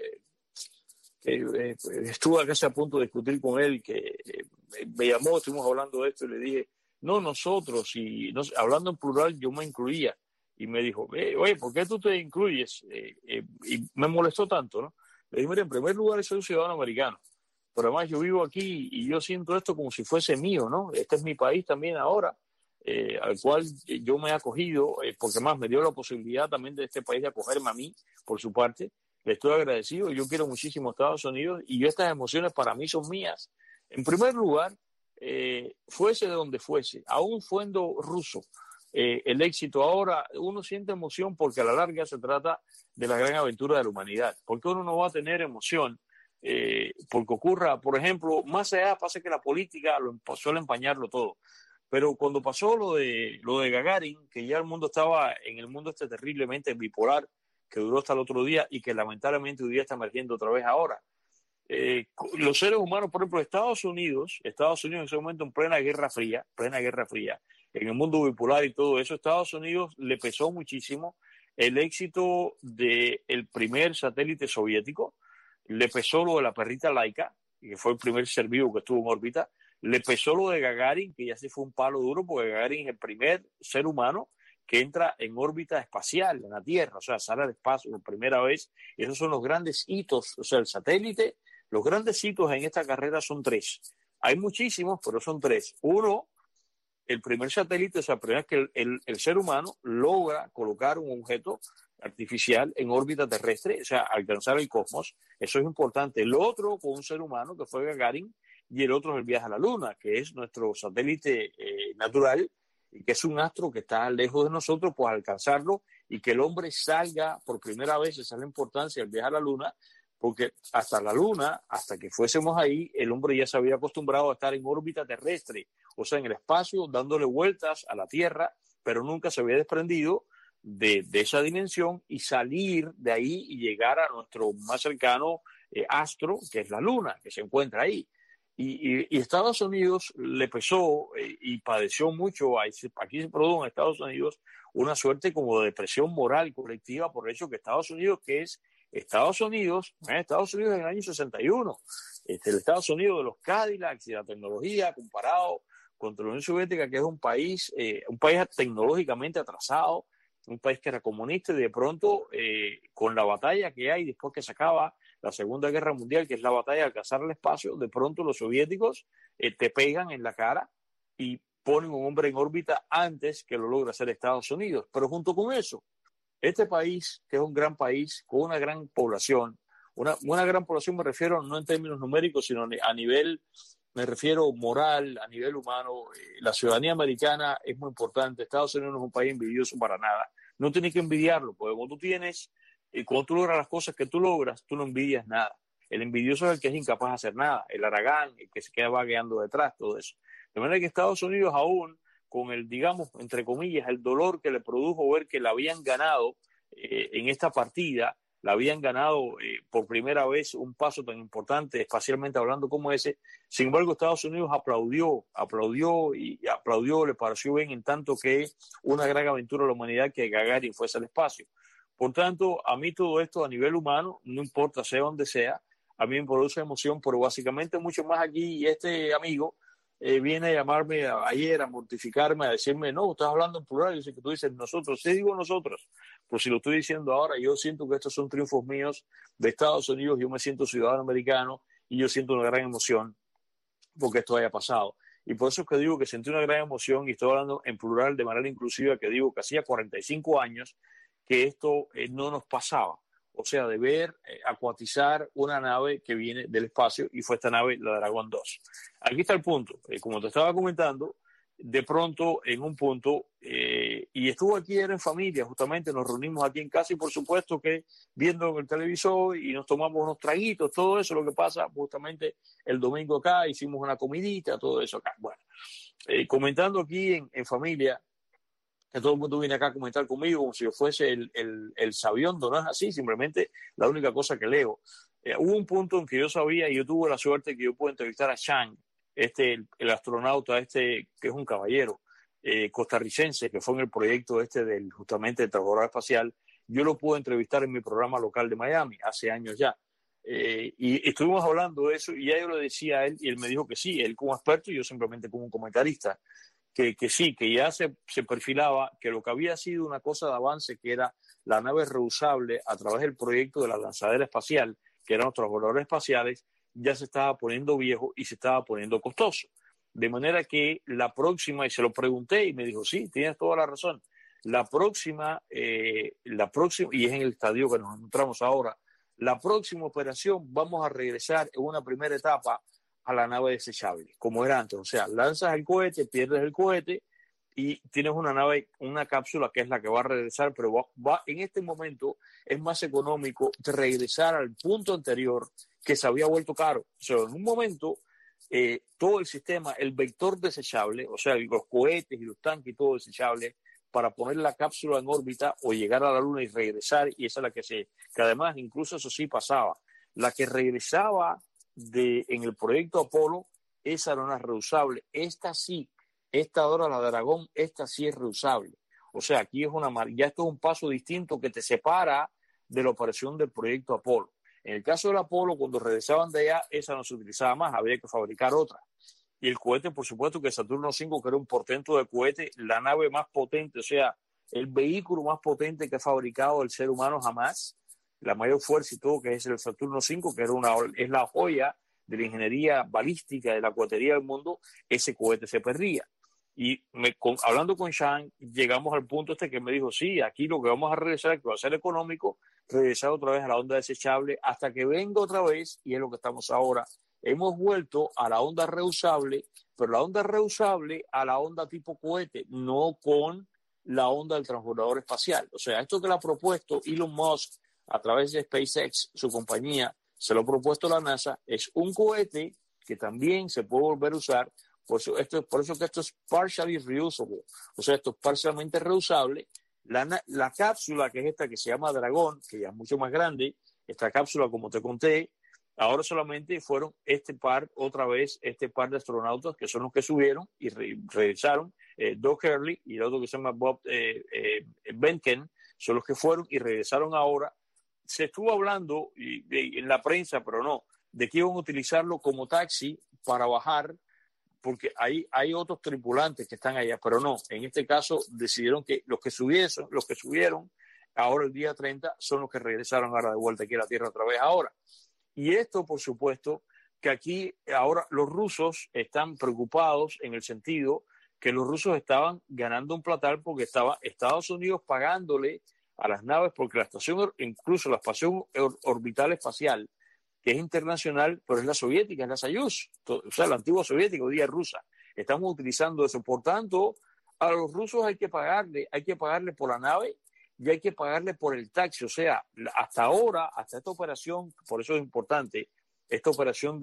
que estuve casi a punto de discutir con él, que me llamó, estuvimos hablando de esto y le dije, no, nosotros, y no, hablando en plural yo me incluía, y me dijo, oye, ¿por qué tú te incluyes? Y me molestó tanto, ¿no? Le dije, mira, en primer lugar soy un ciudadano americano, pero además yo vivo aquí y yo siento esto como si fuese mío, ¿no? Este es mi país también ahora. Al cual yo me he acogido, porque más me dio la posibilidad también de este país de acogerme a mí, por su parte. Le estoy agradecido, yo quiero muchísimo a Estados Unidos y estas emociones para mí son mías. En primer lugar, fuese de donde fuese, aún siendo ruso, el éxito ahora, uno siente emoción porque a la larga se trata de la gran aventura de la humanidad. ¿Por qué uno no va a tener emoción? Porque ocurra, por ejemplo, más allá pasa que la política suele empañarlo todo. Pero cuando pasó lo de Gagarin, que ya el mundo estaba en el mundo terriblemente bipolar, que duró hasta el otro día y que lamentablemente hoy día está emergiendo otra vez ahora. Los seres humanos, por ejemplo, Estados Unidos en ese momento en plena Guerra Fría, en el mundo bipolar y todo eso, Estados Unidos le pesó muchísimo el éxito del primer satélite soviético, le pesó lo de la perrita Laika, que fue el primer ser vivo que estuvo en órbita, le pesó lo de Gagarin, que ya sí fue un palo duro, porque Gagarin es el primer ser humano que entra en órbita espacial en la Tierra, o sea, sale al espacio por primera vez, y esos son los grandes hitos, o sea, el satélite, los grandes hitos en esta carrera son 3. Hay muchísimos, pero son 3. Uno, el primer satélite, o sea, primero es que el ser humano logra colocar un objeto artificial en órbita terrestre, o sea, alcanzar el cosmos, eso es importante. El otro con un ser humano, que fue Gagarin, y el otro es el viaje a la Luna, que es nuestro satélite natural, y que es un astro que está lejos de nosotros, pues alcanzarlo y que el hombre salga por primera vez, esa es la importancia del viaje a la Luna, porque hasta la Luna, hasta que fuésemos ahí, el hombre ya se había acostumbrado a estar en órbita terrestre, o sea, en el espacio, dándole vueltas a la Tierra, pero nunca se había desprendido de esa dimensión y salir de ahí y llegar a nuestro más cercano astro, que es la Luna, que se encuentra ahí. Y Estados Unidos le pesó y padeció mucho. Aquí se produjo en Estados Unidos una suerte como de depresión moral colectiva por el hecho que Estados Unidos, que es Estados Unidos en el año 61, el Estados Unidos de los Cadillacs y la tecnología comparado contra la Unión Soviética, que es un país tecnológicamente atrasado, un país que era comunista, y de pronto con la batalla que hay después que se acaba la Segunda Guerra Mundial, que es la batalla de alcanzar el espacio, de pronto los soviéticos te pegan en la cara y ponen un hombre en órbita antes que lo logra hacer Estados Unidos. Pero junto con eso, este país, que es un gran país con una gran población, una gran población me refiero no en términos numéricos, sino a nivel, me refiero moral, a nivel humano, la ciudadanía americana es muy importante. Estados Unidos no es un país envidioso para nada. No tienes que envidiarlo, porque cuando tú logras las cosas que tú logras, tú no envidias nada. El envidioso es el que es incapaz de hacer nada, el haragán, el que se queda vagueando detrás, todo eso. De manera que Estados Unidos aún, con el, digamos, entre comillas, el dolor que le produjo ver que la habían ganado en esta partida, la habían ganado por primera vez un paso tan importante, espacialmente hablando como ese. Sin embargo, Estados Unidos aplaudió, le pareció bien en tanto que es una gran aventura de la humanidad que Gagarin fuese al espacio. Por tanto, a mí todo esto a nivel humano, no importa sea donde sea, a mí me produce emoción, pero básicamente mucho más aquí. Y este amigo viene a llamarme ayer, a mortificarme, a decirme, no, estás hablando en plural, yo sé que tú dices nosotros, sí digo nosotros, pero si lo estoy diciendo ahora, yo siento que estos son triunfos míos de Estados Unidos, yo me siento ciudadano americano y yo siento una gran emoción porque esto haya pasado. Y por eso es que digo que sentí una gran emoción, y estoy hablando en plural de manera inclusiva, que digo que hacía 45 años que esto no nos pasaba. O sea, de ver acuatizar una nave que viene del espacio, y fue esta nave, la Dragón 2. Aquí está el punto. Como te estaba comentando, de pronto, en un punto, y estuvo aquí, era en familia, justamente nos reunimos aquí en casa, y por supuesto que viendo en el televisor y nos tomamos unos traguitos, todo eso, lo que pasa justamente el domingo acá, hicimos una comidita, todo eso acá. Bueno, comentando aquí en familia, que todo el mundo viene acá a comentar conmigo como si yo fuese el sabiondo, no es así, simplemente la única cosa que leo. Hubo un punto en que yo sabía, y yo tuve la suerte que yo pude entrevistar a Chang, el astronauta que es un caballero costarricense, que fue en el proyecto justamente del trabajador espacial. Yo lo pude entrevistar en mi programa local de Miami, hace años ya. Y estuvimos hablando de eso, y ya yo le decía a él, y él me dijo que sí, él como experto y yo simplemente como un comentarista, que sí, que ya se perfilaba que lo que había sido una cosa de avance, que era la nave reusable a través del proyecto de la lanzadera espacial, que eran los trabajadores espaciales, ya se estaba poniendo viejo y se estaba poniendo costoso. De manera que la próxima, y se lo pregunté y me dijo, sí, tienes toda la razón, la próxima, y es en el estadio que nos encontramos ahora, la próxima operación vamos a regresar en una primera etapa a la nave desechable, como era antes. O sea, lanzas el cohete, pierdes el cohete y tienes una nave, una cápsula que es la que va a regresar, pero va en este momento es más económico regresar al punto anterior que se había vuelto caro. O sea, en un momento todo el sistema, el vector desechable, o sea, los cohetes y los tanques y todo desechable, para poner la cápsula en órbita o llegar a la Luna y regresar, y esa es la que además incluso eso sí pasaba, la que regresaba en el proyecto Apolo, esa era una reusable, esta sí, esta ahora la Dragón, esta sí es reusable. O sea, aquí ya esto es un paso distinto que te separa de la operación del proyecto Apolo. En el caso del Apolo, cuando regresaban de allá, esa no se utilizaba más, había que fabricar otra. Y el cohete, por supuesto, que Saturno V, que era un portento de cohete, la nave más potente, o sea, el vehículo más potente que ha fabricado el ser humano jamás, la mayor fuerza y todo, que es el Saturno V, que es la joya de la ingeniería balística, de la cohetería del mundo, ese cohete se perdía. Y hablando con Sean, llegamos al punto que me dijo, sí, aquí lo que vamos a regresar, que va a ser económico, regresar otra vez a la onda desechable hasta que venga otra vez, y es lo que estamos ahora. Hemos vuelto a la onda reusable, pero la onda reusable a la onda tipo cohete, no con la onda del transbordador espacial. O sea, esto que le ha propuesto Elon Musk a través de SpaceX, su compañía, se lo ha propuesto la NASA, es un cohete que también se puede volver a usar. Por eso que esto es partially reusable, o sea, esto es parcialmente reusable. La cápsula, que es esta que se llama Dragón, que ya es mucho más grande, esta cápsula, como te conté, ahora solamente fueron este par de astronautas que son los que subieron y regresaron. Doug Hurley y el otro que se llama Bob Behnken son los que fueron y regresaron ahora. Se estuvo hablando en la prensa, pero no, de que iban a utilizarlo como taxi para bajar, porque hay otros tripulantes que están allá, pero no, en este caso decidieron que los que subieron ahora el día 30 son los que regresaron ahora de vuelta aquí a la Tierra otra vez ahora. Y esto, por supuesto, que aquí ahora los rusos están preocupados en el sentido que los rusos estaban ganando un platal porque estaba Estados Unidos pagándole a las naves, porque la estación, incluso la estación orbital espacial, que es internacional, pero es la soviética, es la Soyuz, o sea, la antigua soviética, hoy día rusa. Estamos utilizando eso. Por tanto, a los rusos hay que pagarle por la nave y hay que pagarle por el taxi. O sea, hasta ahora, hasta esta operación, por eso es importante, esta operación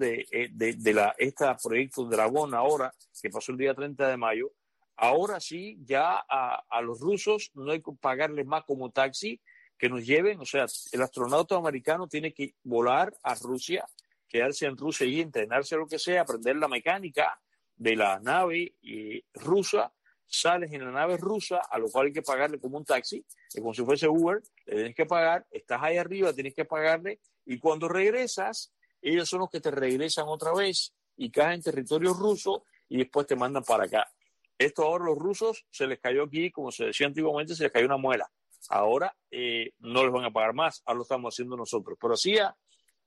este proyecto Dragón ahora, que pasó el día 30 de mayo, ahora sí, ya a los rusos no hay que pagarles más como taxi, que nos lleven. O sea, el astronauta americano tiene que volar a Rusia, quedarse en Rusia y entrenarse lo que sea, aprender la mecánica de la nave rusa, sales en la nave rusa, a lo cual hay que pagarle como un taxi, como si fuese Uber, le tienes que pagar, estás ahí arriba, tienes que pagarle, y cuando regresas, ellos son los que te regresan otra vez y caen en territorio ruso y después te mandan para acá. Esto ahora los rusos se les cayó aquí, como se decía antiguamente, se les cayó una muela. Ahora no les van a pagar más, ahora lo estamos haciendo nosotros. Pero hacía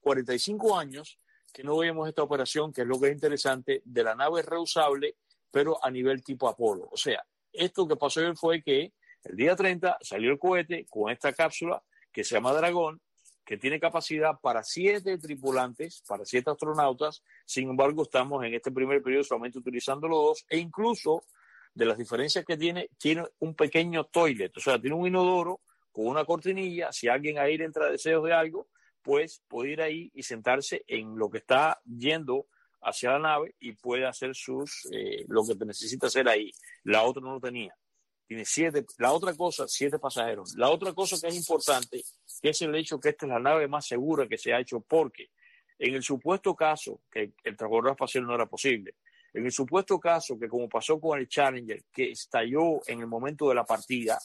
45 años que no veíamos esta operación, que es lo que es interesante, de la nave reusable, pero a nivel tipo Apolo. O sea, esto que pasó hoy fue que el día 30 salió el cohete con esta cápsula que se llama Dragón, que tiene capacidad para 7 tripulantes, para 7 astronautas. Sin embargo, estamos en este primer periodo solamente utilizando los 2, e incluso de las diferencias que tiene un pequeño toilet, o sea, tiene un inodoro con una cortinilla. Si alguien ahí le entra deseos de algo, pues puede ir ahí y sentarse en lo que está yendo hacia la nave y puede hacer lo que necesita hacer ahí. La otra no lo tenía. Tiene 7 pasajeros. La otra cosa que es importante, que es el hecho que esta es la nave más segura que se ha hecho, porque en el supuesto caso que el transbordador espacial no era posible, en el supuesto caso que, como pasó con el Challenger, que estalló en el momento de la partida,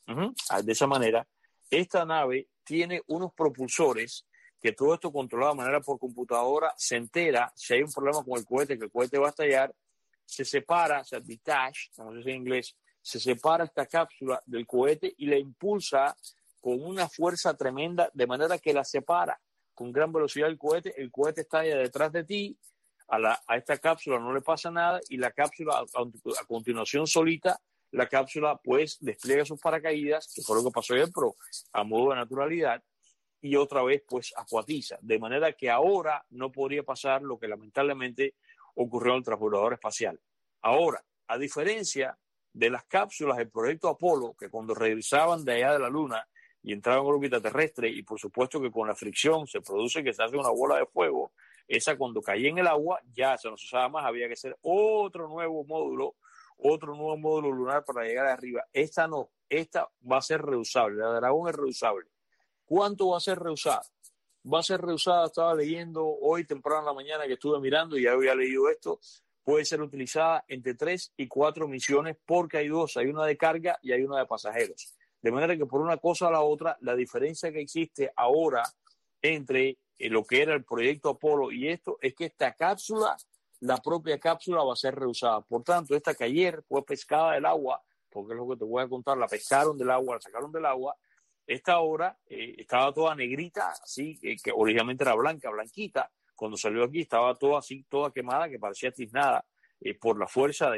de esa manera, esta nave tiene unos propulsores que todo esto controlado de manera por computadora, se entera si hay un problema con el cohete, que el cohete va a estallar, se separa, o sea, detach, como se dice en inglés, se separa esta cápsula del cohete y la impulsa con una fuerza tremenda, de manera que la separa con gran velocidad el cohete estalla detrás de ti, a esta cápsula no le pasa nada, y la cápsula a continuación solita, la cápsula pues despliega sus paracaídas, que fue lo que pasó ayer, pero a modo de naturalidad, y otra vez pues acuatiza, de manera que ahora no podría pasar lo que lamentablemente ocurrió en el transbordador espacial. Ahora, a diferencia de las cápsulas del proyecto Apolo, que cuando regresaban de allá de la Luna y entraban en órbita terrestre, y por supuesto que con la fricción se produce que se hace una bola de fuego, esa cuando caía en el agua ya se no se usaba más, había que hacer otro nuevo módulo lunar para llegar arriba. Esta no, esta va a ser reusable, la Dragón es reusable. ¿Cuánto va a ser reusada? Va a ser reusada, estaba leyendo hoy temprano en la mañana que estuve mirando y ya había leído esto, puede ser utilizada entre 3 y 4 misiones porque hay dos, hay una de carga y hay una de pasajeros. De manera que por una cosa a la otra, la diferencia que existe ahora entre lo que era el proyecto Apolo y esto es que esta cápsula, la propia cápsula va a ser reusada. Por tanto, esta que ayer fue pescada del agua, porque es lo que te voy a contar, la pescaron del agua, la sacaron del agua, esta ahora estaba toda negrita, así, que originalmente era blanquita, cuando salió aquí estaba toda así, toda quemada, que parecía tiznada por la fuerza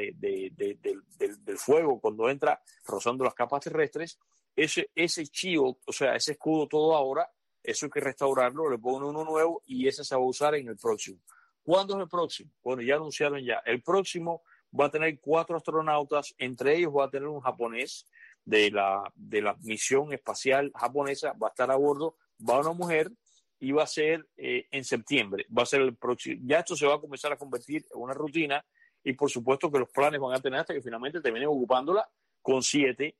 del fuego cuando entra rozando las capas terrestres. Ese shield, o sea, ese escudo todo ahora, eso hay que restaurarlo, le ponen uno nuevo y ese se va a usar en el próximo. ¿Cuándo es el próximo? Bueno, ya anunciaron ya. El próximo va a tener 4 astronautas, entre ellos va a tener un japonés de la misión espacial japonesa, va a estar a bordo, va una mujer y va a ser en septiembre, va a ser el próximo. Ya esto se va a comenzar a convertir en una rutina y por supuesto que los planes van a tener hasta que finalmente terminen ocupándola con siete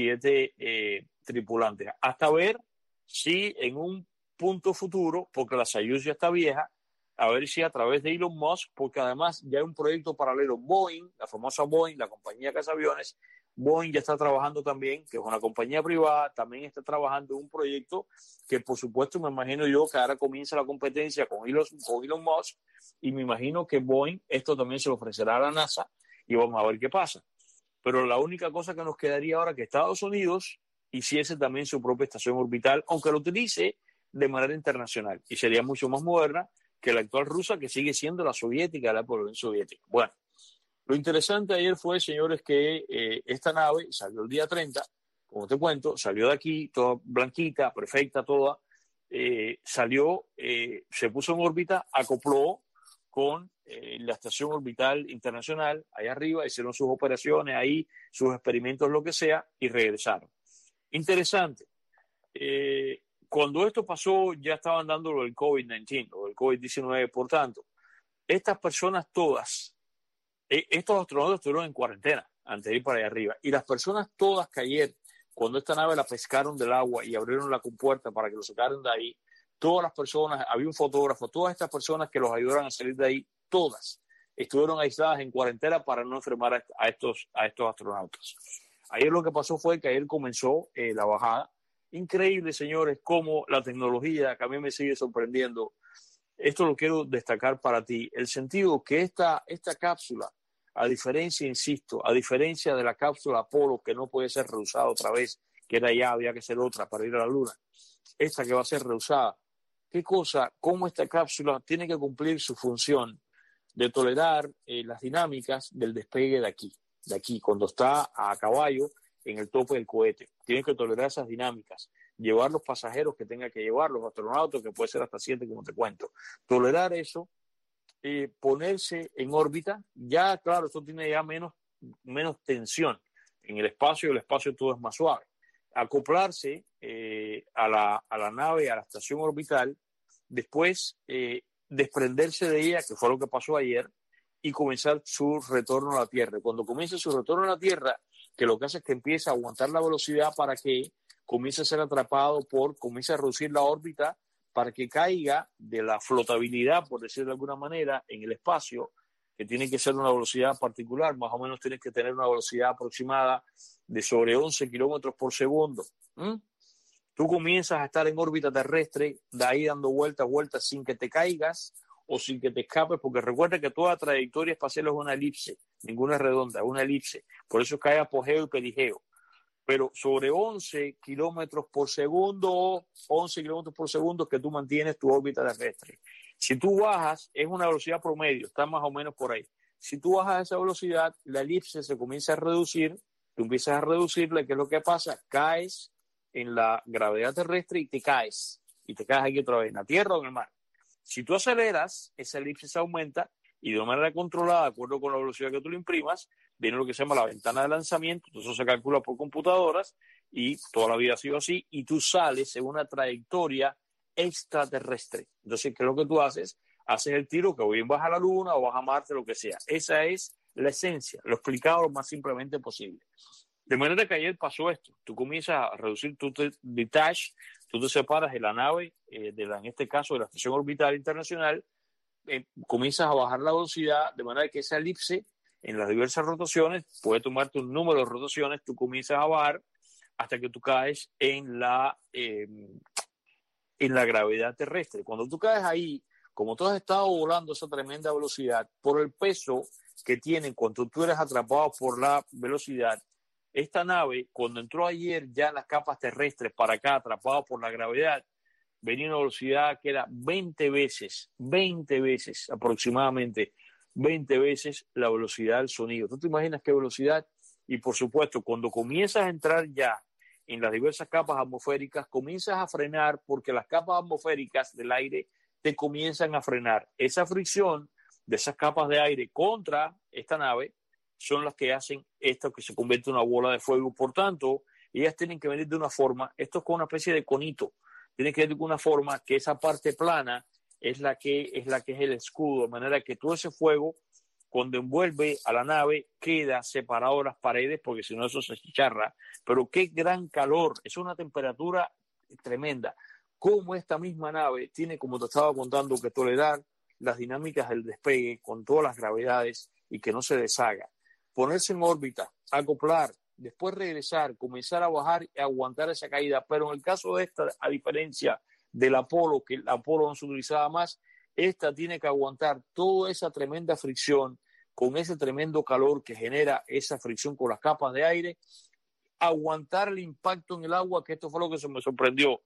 tripulantes. Hasta ver si en un punto futuro, porque la Soyuz ya está vieja, a ver si a través de Elon Musk, porque además ya hay un proyecto paralelo, Boeing, la famosa Boeing, la compañía que hace aviones, Boeing ya está trabajando también, que es una compañía privada, también está trabajando en un proyecto que por supuesto me imagino yo que ahora comienza la competencia con Elon Musk y me imagino que Boeing esto también se lo ofrecerá a la NASA y vamos a ver qué pasa. Pero la única cosa que nos quedaría ahora es que Estados Unidos hiciese también su propia estación orbital, aunque lo utilice de manera internacional y sería mucho más moderna que la actual rusa, que sigue siendo la soviética, la Unión Soviética. Bueno, lo interesante ayer fue, señores, que esta nave salió el día 30, como te cuento, salió de aquí, toda blanquita, perfecta, toda, salió, se puso en órbita, acopló con la estación orbital internacional, allá arriba, hicieron sus operaciones ahí, sus experimentos, lo que sea, y regresaron. Interesante. Cuando esto pasó, ya estaban dando lo del COVID-19, o el COVID-19, por tanto, estas personas todas, estos astronautas estuvieron en cuarentena antes de ir para allá arriba, y las personas todas que ayer, cuando esta nave la pescaron del agua y abrieron la compuerta para que lo sacaran de ahí, todas las personas, había un fotógrafo, todas estas personas que los ayudaron a salir de ahí, todas estuvieron aisladas en cuarentena para no enfermar a estos astronautas. Ayer lo que pasó fue que ayer comenzó la bajada. Increíble, señores, cómo la tecnología, que a mí me sigue sorprendiendo, esto lo quiero destacar para ti, el sentido que esta cápsula, a diferencia de la cápsula Apolo, que no puede ser reusada otra vez, que era ya, había que hacer otra para ir a la Luna, esta que va a ser reusada, qué cosa, cómo esta cápsula tiene que cumplir su función de tolerar las dinámicas del despegue de aquí, cuando está a caballo en el tope del cohete. Tiene que tolerar esas dinámicas, llevar los pasajeros que tenga que llevar, los astronautas, que puede ser hasta 7, como te cuento. Tolerar eso, ponerse en órbita, ya claro, esto tiene ya menos tensión en el espacio, y el espacio todo es más suave. Acoplarse a la nave, a la estación orbital, después desprenderse de ella, que fue lo que pasó ayer, y comenzar su retorno a la Tierra. Cuando comience su retorno a la Tierra, que lo que hace es que empieza a aguantar la velocidad para que comience a ser atrapado comience a reducir la órbita para que caiga de la flotabilidad, por decirlo de alguna manera, en el espacio, que tiene que ser una velocidad particular, más o menos tienes que tener una velocidad aproximada de sobre 11 kilómetros por segundo. Tú comienzas a estar en órbita terrestre, de ahí dando vueltas sin que te caigas o sin que te escapes, porque recuerda que toda trayectoria espacial es una elipse, ninguna es redonda, es una elipse. Por eso es que hay apogeo y perigeo. Pero sobre 11 kilómetros por segundo que tú mantienes tu órbita terrestre. Si tú bajas, es una velocidad promedio, está más o menos por ahí. Si tú bajas a esa velocidad, la elipse se comienza a reducir, tú empiezas a reducirla, ¿qué es lo que pasa? Caes en la gravedad terrestre y te caes aquí otra vez, en la tierra o en el mar. Si tú aceleras, esa elipse se aumenta y de manera controlada, de acuerdo con la velocidad que tú lo imprimas, viene lo que se llama la ventana de lanzamiento. Entonces eso se calcula por computadoras y toda la vida ha sido así, y tú sales en una trayectoria extraterrestre. Entonces, ¿qué es lo que tú haces? Haces el tiro que o bien vas a la Luna o vas a Marte, lo que sea. Esa es la esencia, lo explicado lo más simplemente posible. De manera que ayer pasó esto. Tú comienzas a reducir, tú te detach, tú te separas de la nave, en este caso de la Estación Orbital Internacional, comienzas a bajar la velocidad, de manera que esa elipse en las diversas rotaciones puede tomarte un número de rotaciones, tú comienzas a bajar hasta que tú caes en la gravedad terrestre. Cuando tú caes ahí, como tú has estado volando a esa tremenda velocidad, por el peso que tienen cuando tú eres atrapado por la velocidad, esta nave, cuando entró ayer ya en las capas terrestres para acá, atrapado por la gravedad, venía a una velocidad que era 20 veces aproximadamente, 20 veces la velocidad del sonido. ¿Tú te imaginas qué velocidad? Y por supuesto, cuando comienzas a entrar ya en las diversas capas atmosféricas, comienzas a frenar porque las capas atmosféricas del aire te comienzan a frenar. Esa fricción de esas capas de aire contra esta nave son las que hacen esto que se convierte en una bola de fuego. Por tanto, ellas tienen que venir de una forma, esto es como una especie de conito, tiene que venir de una forma que esa parte plana es la que es el escudo, de manera que todo ese fuego, cuando envuelve a la nave, queda separado de las paredes, porque si no eso se chicharra. Pero qué gran calor, es una temperatura tremenda. Como esta misma nave tiene, como te estaba contando, que tolerar las dinámicas del despegue con todas las gravedades y que no se deshaga. Ponerse en órbita, acoplar, después regresar, comenzar a bajar y aguantar esa caída. Pero en el caso de esta, a diferencia del Apolo, que el Apolo no se utilizaba más, esta tiene que aguantar toda esa tremenda fricción con ese tremendo calor que genera esa fricción con las capas de aire, aguantar el impacto en el agua, que esto fue lo que se me sorprendió.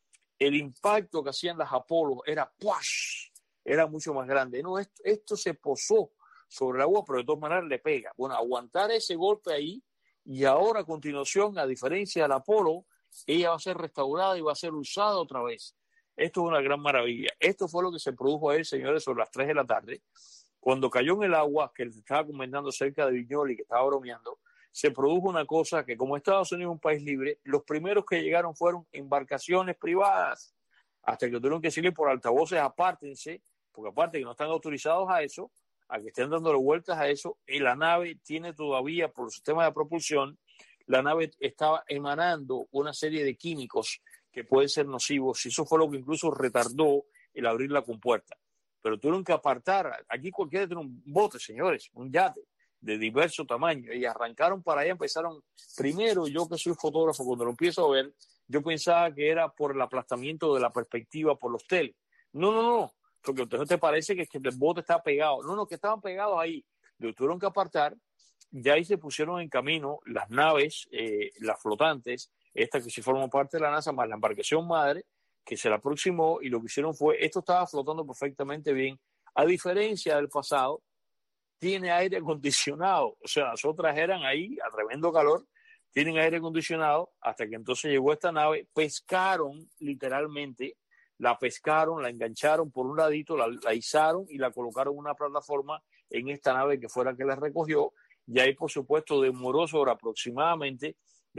El impacto que hacían las Apolo era ¡puash! Era mucho más grande. No, esto se posó sobre el agua, pero de todas maneras le pega. Bueno, aguantar ese golpe ahí, y ahora a continuación, a diferencia del Apolo, ella va a ser restaurada y va a ser usada otra vez. Esto es una gran maravilla. Esto fue lo que se produjo ayer, señores, sobre las 3 de la tarde, cuando cayó en el agua, que les estaba comentando cerca de Viñoli, que estaba bromeando. Se produjo una cosa que, como Estados Unidos es un país libre, los primeros que llegaron fueron embarcaciones privadas, hasta que tuvieron que decirle por altavoces, apártense, porque aparte que no están autorizados a eso, a que estén dándole vueltas a eso, y la nave tiene todavía, por el sistema de propulsión, la nave estaba emanando una serie de químicos que pueden ser nocivos, y eso fue lo que incluso retardó el abrir la compuerta. Pero tuvieron que apartar, aquí cualquiera tiene un bote, señores, un yate de diverso tamaño, y arrancaron para allá, empezaron, primero yo que soy fotógrafo, cuando lo empiezo a ver, yo pensaba que era por el aplastamiento de la perspectiva por los teles. No, porque entonces te parece que el bote está pegado. No, que estaban pegados ahí. Lo tuvieron que apartar, ya ahí se pusieron en camino las naves, las flotantes, estas que sí forman parte de la NASA, más la embarcación madre, que se la aproximó, y lo que hicieron fue, esto estaba flotando perfectamente bien, a diferencia del pasado, tiene aire acondicionado, o sea, las otras eran ahí a tremendo calor, tienen aire acondicionado, hasta que entonces llegó esta nave, pescaron literalmente, la pescaron, la engancharon por un ladito, la izaron y la colocaron en una plataforma en esta nave que fuera que la recogió, y ahí por supuesto demoró sobre aproximadamente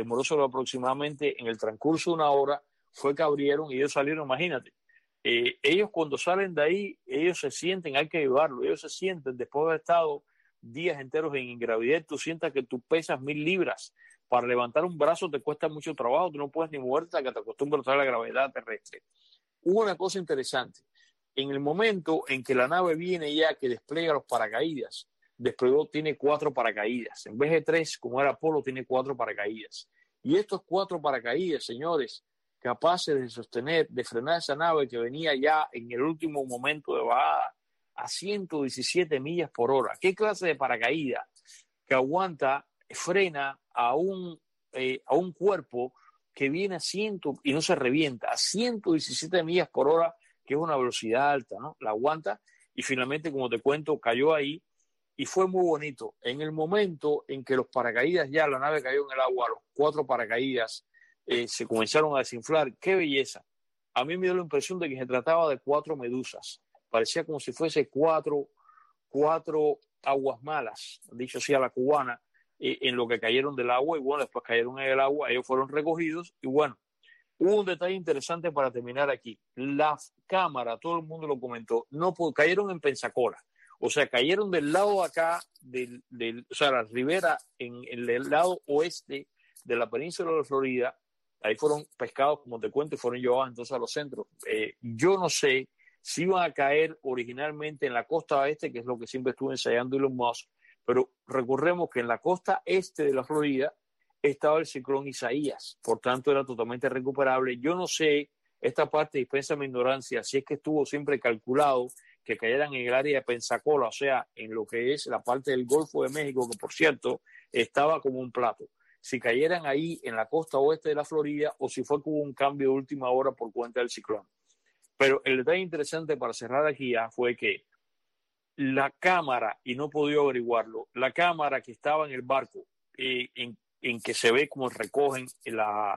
en el transcurso de una hora, fue que abrieron y ellos salieron, imagínate. Ellos cuando salen de ahí, ellos se sienten, hay que llevarlo, ellos se sienten, después de haber estado días enteros en ingravidez, tú sientas que tú pesas 1000 libras, para levantar un brazo te cuesta mucho trabajo, tú no puedes ni moverte hasta que te acostumbras a la gravedad terrestre. Hubo una cosa interesante, en el momento en que la nave viene ya que despliega los paracaídas, desplegó, tiene 4 paracaídas, en vez de 3, como era Apolo, tiene 4 paracaídas, y estos 4 paracaídas, señores, capaces de sostener, de frenar esa nave que venía ya en el último momento de bajada a 117 millas por hora. ¿Qué clase de paracaídas que aguanta, frena a un cuerpo que viene a 100 y no se revienta, a 117 millas por hora, que es una velocidad alta, ¿no? La aguanta, y finalmente, como te cuento, cayó ahí, y fue muy bonito. En el momento en que los paracaídas, ya la nave cayó en el agua, los 4 paracaídas se comenzaron a desinflar. ¡Qué belleza! A mí me dio la impresión de que se trataba de 4 medusas. Parecía como si fuese cuatro 4 aguas malas, dicho sea la cubana, en lo que cayeron del agua, y bueno, después cayeron en el agua, ellos fueron recogidos, y bueno, hubo un detalle interesante para terminar aquí. La cámara, todo el mundo lo comentó, cayeron en Pensacola, o sea, cayeron del lado acá, o sea, la ribera, en el lado oeste de la península de Florida. Ahí fueron pescados, como te cuento, y fueron llevados entonces a los centros. Yo no sé si iban a caer originalmente en la costa este, que es lo que siempre estuvo ensayando Elon Musk, pero recordemos que en la costa este de la Florida estaba el ciclón Isaías, por tanto era totalmente recuperable. Yo no sé, esta parte, dispensa mi ignorancia, si es que estuvo siempre calculado que cayeran en el área de Pensacola, o sea, en lo que es la parte del Golfo de México, que por cierto estaba como un plato. Si cayeran ahí en la costa oeste de la Florida o si fue que hubo un cambio de última hora por cuenta del ciclón. Pero el detalle interesante para cerrar aquí ya fue que la cámara, y no he podido averiguarlo, la cámara que estaba en el barco, en que se ve como recogen la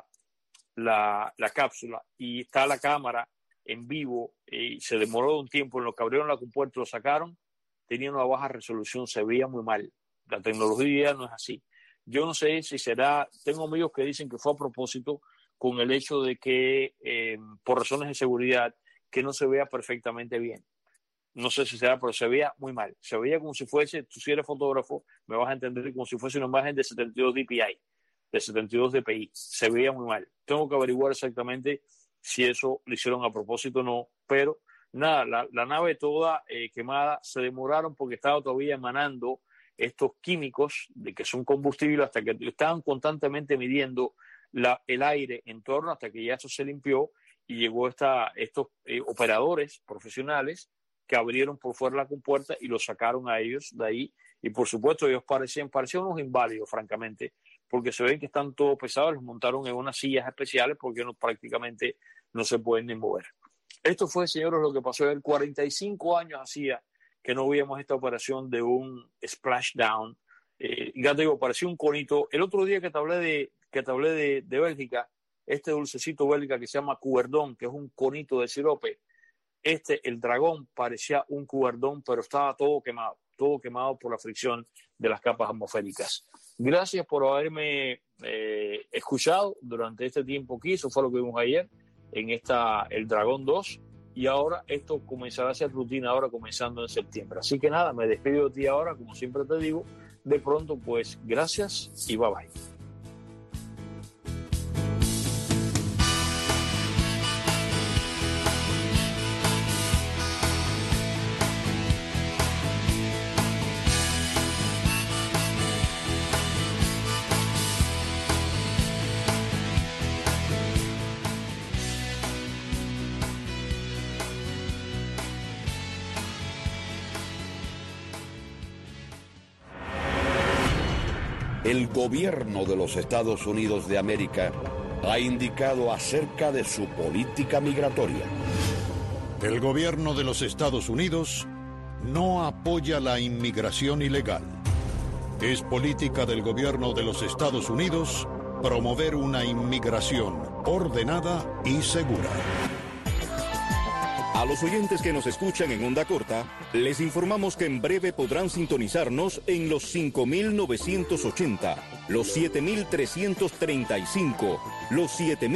cápsula, y está la cámara en vivo, y se demoró un tiempo en lo que abrieron la compuerta, lo sacaron, tenía una baja resolución, se veía muy mal. La tecnología no es así. Yo no sé si será, tengo amigos que dicen que fue a propósito con el hecho de que por razones de seguridad que no se vea perfectamente bien. No sé si será, pero se veía muy mal. Se veía como si fuese, tú si eres fotógrafo, me vas a entender, como si fuese una imagen de 72 dpi, de 72 dpi. Se veía muy mal. Tengo que averiguar exactamente si eso lo hicieron a propósito o no, pero nada, la nave toda quemada, se demoraron porque estaba todavía emanando estos químicos de que son combustibles, hasta que estaban constantemente midiendo el aire en torno, hasta que ya eso se limpió y llegó estos operadores profesionales que abrieron por fuera la compuerta y los sacaron a ellos de ahí. Y por supuesto ellos parecían unos inválidos, francamente, porque se ven que están todos pesados, los montaron en unas sillas especiales porque prácticamente no se pueden ni mover. Esto fue, señores, lo que pasó. 45 años hacía que no veíamos esta operación de un splashdown. Ya te digo, parecía un conito. El otro día que te hablé de Bélgica, este dulcecito belga que se llama cuberdón, que es un conito de sirope, el dragón parecía un cuberdón, pero estaba todo quemado por la fricción de las capas atmosféricas. Gracias por haberme escuchado durante este tiempo aquí. Eso fue lo que vimos ayer en el Dragón 2. Y ahora esto comenzará a ser rutina ahora comenzando en septiembre. Así que nada, me despido de ti ahora, como siempre te digo. De pronto, pues, gracias y bye bye. El gobierno de los Estados Unidos de América ha indicado acerca de su política migratoria. El gobierno de los Estados Unidos no apoya la inmigración ilegal. Es política del gobierno de los Estados Unidos promover una inmigración ordenada y segura. A los oyentes que nos escuchan en onda corta, les informamos que en breve podrán sintonizarnos en los 5.980, los 7.335, los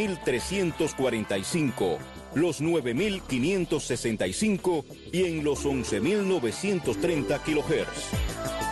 7.345, los 9.565 y en los 11.930 kHz.